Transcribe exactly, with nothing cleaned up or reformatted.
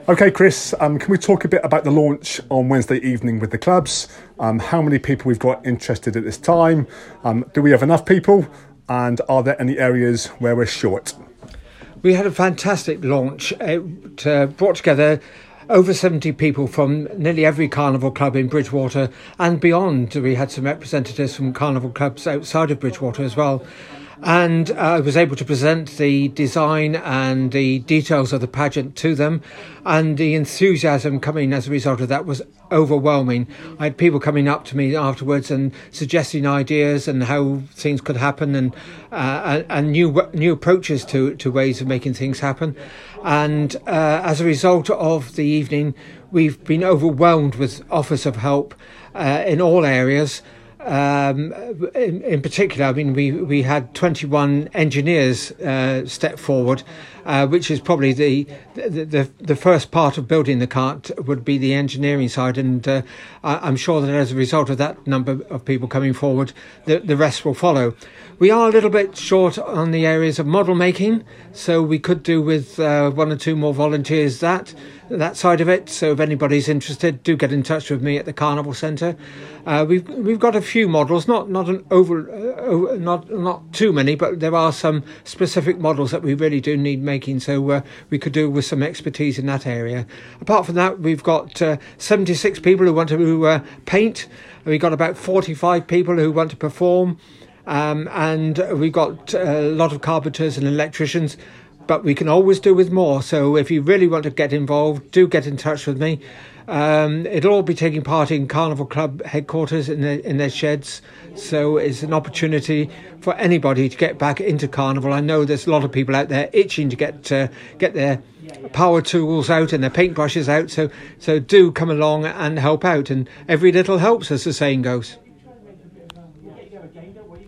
Okay, Chris, um, can we talk a bit about the launch on Wednesday evening with the clubs? Um, how many people we've got interested at this time? Um, do we have enough people? And are there any areas where we're short? We had a fantastic launch. It uh, brought together over seventy people from nearly every carnival club in Bridgwater and beyond. We had some representatives from carnival clubs outside of Bridgwater as well. And uh, I was able to present the design and the details of the pageant to them, and the enthusiasm coming as a result of that was overwhelming. I had people coming up to me afterwards and suggesting ideas and how things could happen, and uh, and new new approaches to, to ways of making things happen. And uh, as a result of the evening, we've been overwhelmed with offers of help uh, in all areas. Um, in, in particular, I mean, we, we had twenty-one engineers uh, step forward, uh, which is probably the, the the the first part of building the cart would be the engineering side, and uh, I'm sure that as a result of that number of people coming forward, the, the rest will follow. We are a little bit short on the areas of model making, so we could do with uh, one or two more volunteers that that side of it. So if anybody's interested, do get in touch with me at the Carnival Centre. Uh, we've we've got a few models, not not an over, uh, over not not too many, but there are some specific models that we really do need making. So uh, we could do with some expertise in that area. Apart from that, we've got uh, seventy-six people who want to uh, paint. We've got about forty-five people who want to perform. Um, and we've got a lot of carpenters and electricians, but we can always do with more. So if you really want to get involved, do get in touch with me. Um, it'll all be taking part in Carnival Club headquarters in their, in their sheds. So it's an opportunity for anybody to get back into Carnival. I know there's a lot of people out there itching to get uh, get their power tools out and their paintbrushes out. So so do come along and help out. And every little helps, as the saying goes.